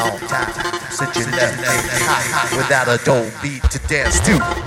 long time since you left me hot without a dope beat to dance to.